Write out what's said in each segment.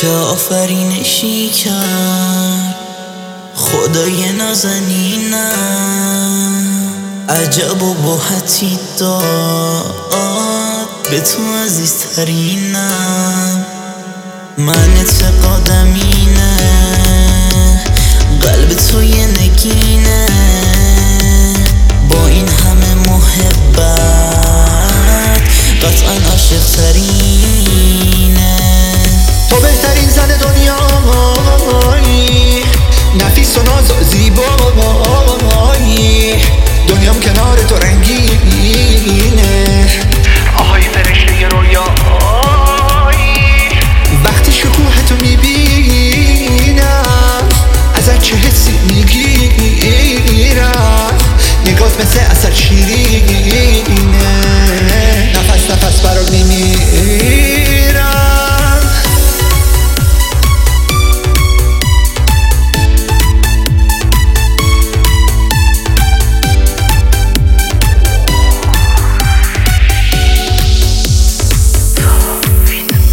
که آفرینشی کرد خدای نازنینم، عجب و باحتی داد به تو عزیزترینم. من اعتقادم اینه قلب تو یه نگینه، با این همه محبت قطعا عاشق ترینه. تو بهترین زن دنیایی، نفیس و ناز و زیبایی، دنیام کنار تو رنگینه. آهای فرشته رویایی، وقتی شکوه تو میبینم ازت چه حسی میگیرم، نگات مثل عسل شیرینه، نفس نفس برات میمیرم.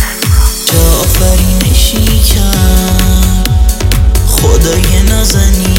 آفرینشی کرد خدای نازنینم،